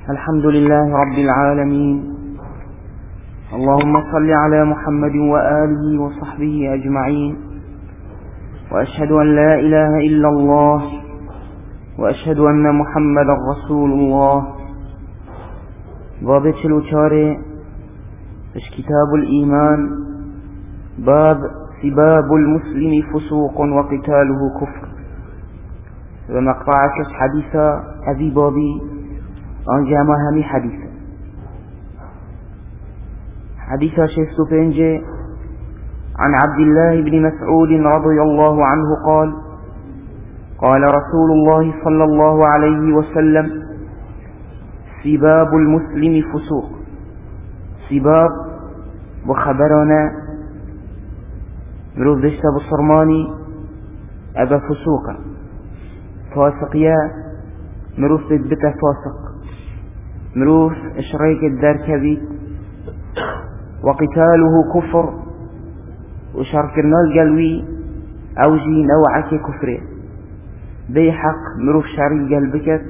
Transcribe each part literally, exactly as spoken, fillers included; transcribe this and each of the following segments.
الحمد لله رب العالمين. اللهم صل على محمد وآله وصحبه أجمعين، وأشهد أن لا إله إلا الله، وأشهد أن محمد رسول الله. باب چلوچاره اش كتاب الإيمان، باب سباب المسلم فسوق وقتاله كفر. ومقطعك حديثا أبي بابي آنجا ما همي حديثا حديثا شيستو بينجي عن عبد الله بن مسعود رضي الله عنه قال قال رسول الله صلى الله عليه وسلم: سباب المسلم فسوق. سباب وخبرنا مروف دشتا بصرماني أبا فسوقا، فاسقيا مروف تثبت فاسق، مروف اشريك الدار كبيت، وقتاله كفر، وشاركنا القلوي أوجي نوعك كفر دي حق مروف شاري قلبك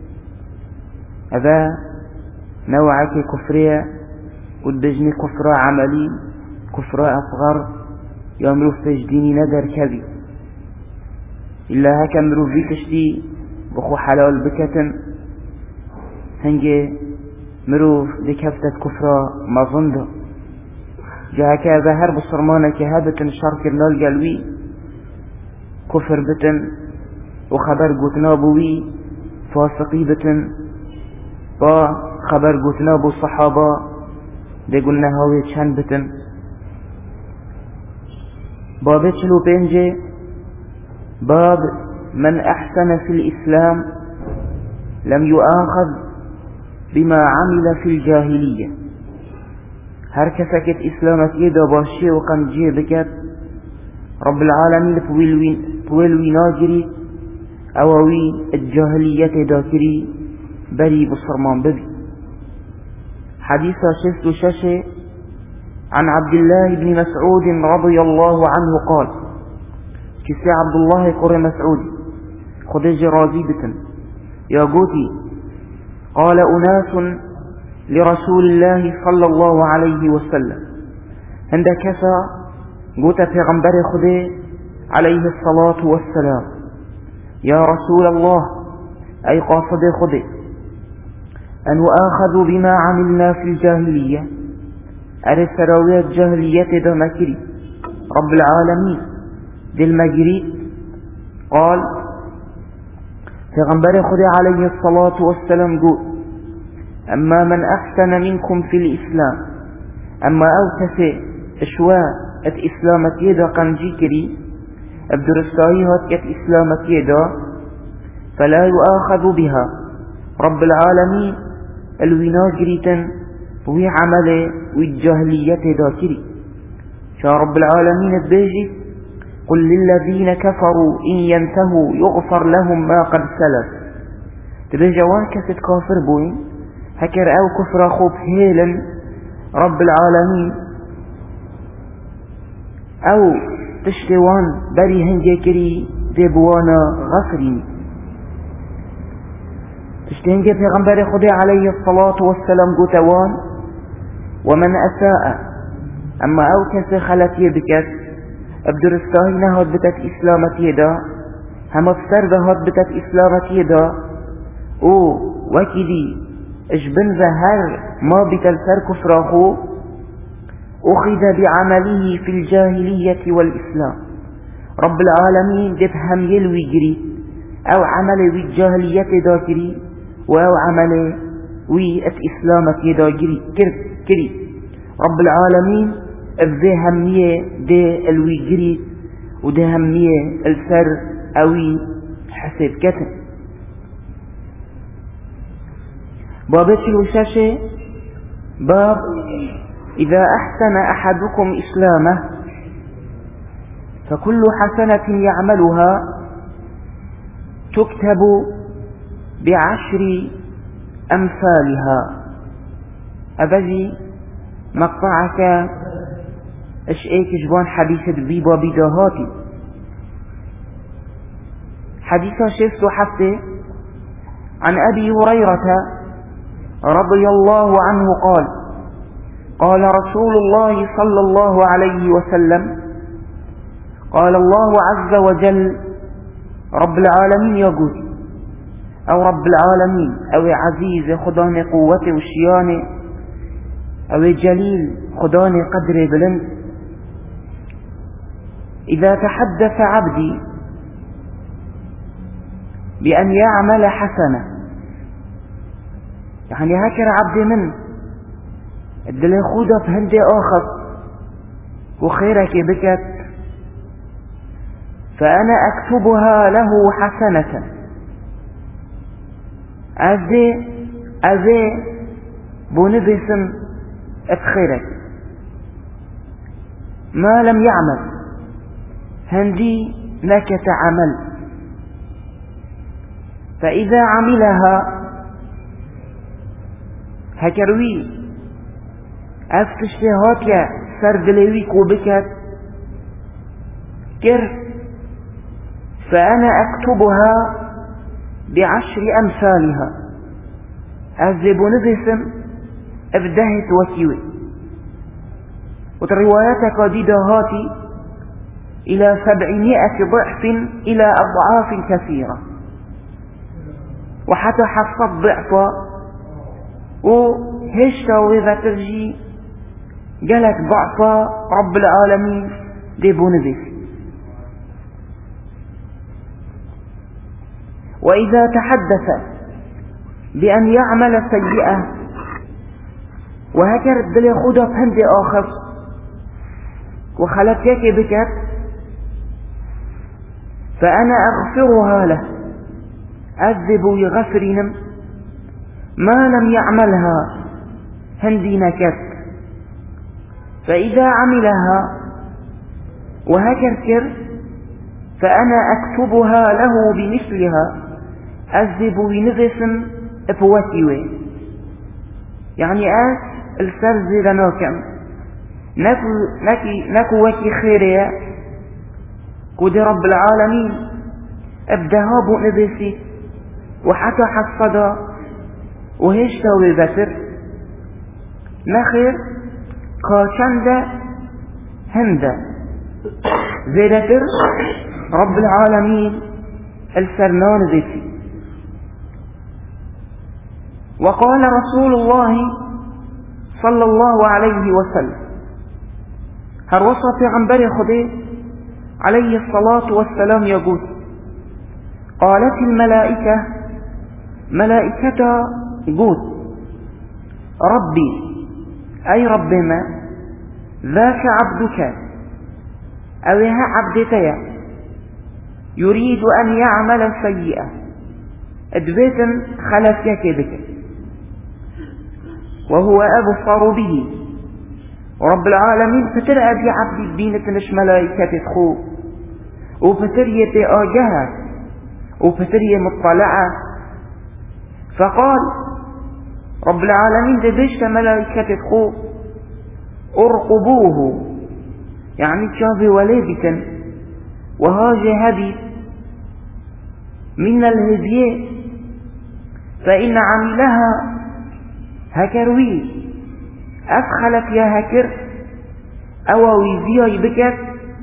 أذا نوعك كفرية ودجني كفر عملي كفر أصغر يا مروف تجديني ندر كبي إلا هكا مروف بيتشتي بخو حلال بكتن هنجي مروف دي كفتة كفر مظنده جاكا ظهر بصرمانك هابتن شارك النال قلوي كفر بتن وخبر قوتنا بوي فاسقي بتن با خبر قوتنا بو صحابة دي قلنا هاوي چند بتن. باب چلو بينجي باب من أحسن في الإسلام لم يؤاخذ بما عمل في الجاهلية. هر كسكت إسلامت يدا باشي وقنجي بكت رب العالمين طويل ناجري أووي الجاهلية داكري بري بصرمان ببي. حديثة شفت شاشي عن عبد الله بن مسعود رضي الله عنه قال: كسي عبد الله قرى مسعود خدج راضي بتن يا قوتي قال أناس لرسول الله صلى الله عليه وسلم عند كسا قوت پیغمبر خده عليه الصلاة والسلام: يا رسول الله أي قاصد خده أن أخذوا بما عملنا في الجاهلية أرسراوية الجاهلية دا مكري رب العالمين دي المجري. قال پیغمبر خده عليه الصلاة والسلام قول: أما من أحسن منكم في الإسلام، أما أوتسي إشواء الإسلامة يدا قنجي كري أبدرستايهات كالإسلامة يدا فلا يؤاخذ بها رب العالمين الويناجريتا وهي عمله والجاهلية دا كري. شا رب العالمين البيجي: قل للذين كفروا إن ينتهوا يغفر لهم ما قد سلف. تبيجي وان كسد كافر بوين هكر او كفر خوب هيلا رب العالمين او تشتوان بري هنجي كري ديبوانا غفرين تشتهنجي پیغمبر خدي عليه الصلاة والسلام قوتوان: ومن أساء أما او كسي خلت يبكت ابدرستاهي نهاد بتت إسلامت يدا هم افتر دهاد بتت إسلامت يدا او وكذي اجبن ظهر ما بتلسر كفراخو أخذ بعمله في الجاهلية والإسلام. رب العالمين جفهم يلوي جري أو عمل بالجاهلية دا كري أو عمل والإسلامة دا جري كري. رب العالمين ذي همية دي الوي جري ودي همية السر أوي حسب كتن. باب الوشاشة باب إذا أحسن أحدكم إسلامه فكل حسنة يعملها تكتب بعشر أمثالها. أبدي مقطعك أشئيك جبان حديثة بيبا بداهاتي حديثة شفت حفظه عن أبي هريرة رضي الله عنه قال: قال رسول الله صلى الله عليه وسلم: قال الله عز وجل رب العالمين يقول، أو رب العالمين أو عزيز خداني قوتي وشياني أو جليل خداني قدري بلند، إذا تحدث عبدي بأن يعمل حسنة، يعني هكر عبدي من الدل يخوضه فهندي آخر وخيرك بكت، فأنا أكتبها له حسنة. أذي أذي بنفسم أتخيرك ما لم يعمل هندي نكت عمل، فإذا عملها هكروي أفتشتهات يا سردلوي كوبكت كر، فأنا أكتبها بعشر أمثالها. أذب نفسم أبدهت وكيوي، وتروايات قديدة هاتي إلى سبعمائة ضعف إلى أضعاف كثيرة، وحتى حفظت ضعفا وهشتا وإذا ترجي قالت ضعفا رب العالمين دي بونبس. وإذا تحدث بأن يعمل سيئة وهكذا الدل يخوضها فهند آخر وخلتك بكت، فأنا أغفرها له، أذب يغفرنم ما لم يعملها هندي نكت، فإذا عملها وهكذا فأنا أكتبها له بمثلها. أذب ينغسم أفواتيوي، يعني أس السرز لناكم نكو, نكو وكي خيرية كود رب العالمين أبدها بنبسي وحتى حصدا وهشتا وبسر نخير قاشند هندا زيدتر رب العالمين السرنان ذاتي. وقال رسول الله صلى الله عليه وسلم هل وصف عن بري خدي عليه الصلاة والسلام يقول: قالت الملائكة ملائكة قول ربي أي ربنا ذاك عبدك أوها عبدتي يريد أن يعمل سيئة أدبيتا خلفك بك وهو أبصر به. ورب العالمين فتر أبي عبد الدين تنش ملائكة تخو وفتر يتآجها وفتر يمطلعة، فقال رب العالمين دبشت ملائكة تخو ارقبوه، يعني تشافي وليبتا وهاجي هبي من الهدية، فإن عملها هكروي أدخلت يا هكر أو ويزيي بكت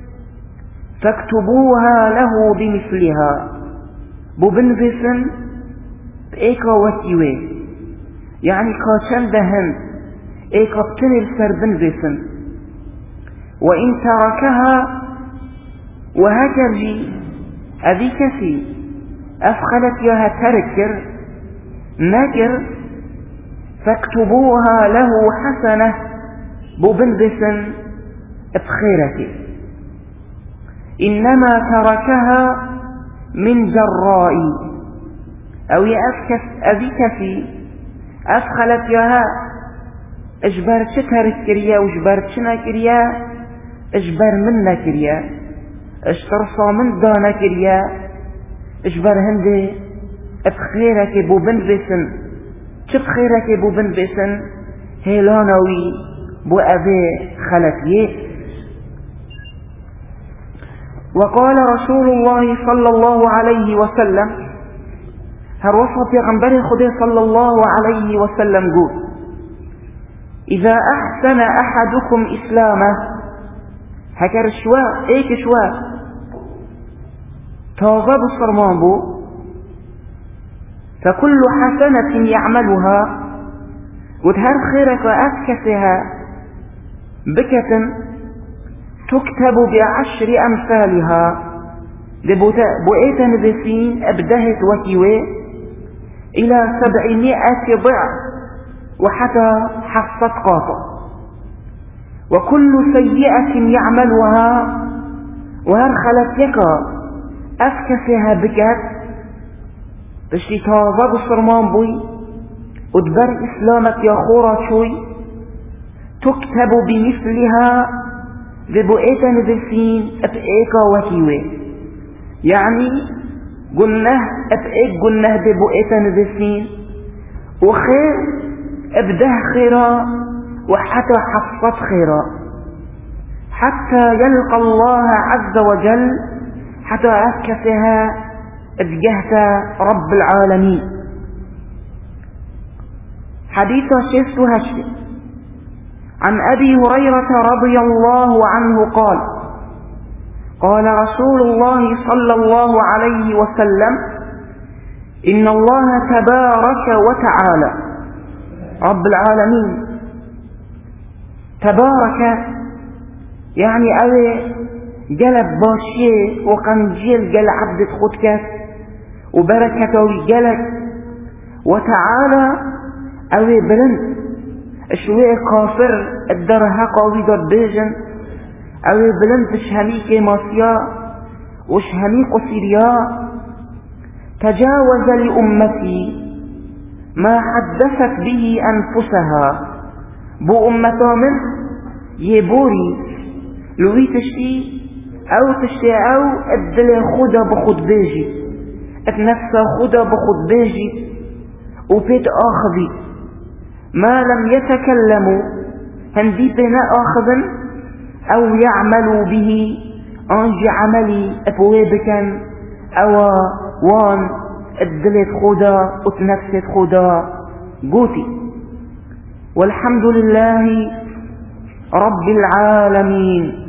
فاكتبوها له بمثلها ببنفسن بإيكا وكيوي، يعني كاشن دهن إيكا بتنل سر بنفسن. وإن تركها وهكرجي أذي كثي أفخلت يا هتركر نكر فاكتبوها له حسنة ببنبسا بخيرك، إنما تركها من جرائي أو يأفكس أذيك في أفخلت ياها اجبر شتر كريا واجبر شنا كريا اجبر منا كريا اشترصا من دانا كريا اجبر هندي بخيرك ببنبسا بخيرك ببنبسا هيلانوي بو أبي خلتيه. وقال رسول الله صلى الله عليه وسلم هر وصف پیغمبر خدا صلى الله عليه وسلم قول إذا أحسن أحدكم إسلامه هكر شواء ايك شواء تازه بصرمان بو فكل حسنة يعملها وتهر خيرك وأسكسها بكة تكتب بعشر أمثالها بؤيتا نذسين أبدهت وكيوه إلى سبعمائة ضعف وحتى حفظت قاطع وكل سيئة يعملها وهر خلتك أسكسها بكت بشي تازه بصرمان بوي ودبر إسلامك يا خورا شوي تكتب بمثلها ببؤيتا نذسين أبئيكا وكيوه يعني قلناه أبئيك قلناه ببؤيتا نذسين وخير ابده خيرا وحتى حفظت خيرا حتى يلقى الله عز وجل حتى أسكسها اتجهت رب العالمين. حديث شيست هشت عن أبي هريرة رضي الله عنه قال قال رسول الله صلى الله عليه وسلم إن الله تبارك وتعالى رب العالمين تبارك يعني أوي جلب باشيه وقنجيل جل عبد خدك وبركة وجلك وتعالى أوي بلند شوية كافر الدرها قوي دار بيجن أوي بلند شهميك ماسيا وشهميك سيريا تجاوز لأمتي ما حدثت به أنفسها بو أمتا من يبوري لوي تشتي أو تشتي أو الدل خدا بخد بيجي اتنفسا خدا بخد بيجي وبيت آخذي ما لم يتكلموا هندي بنا آخذا أو يعملوا به أنجي عملي أبويبكا أو وان الدلت خدا وتنفست خدا قوتي والحمد لله رب العالمين.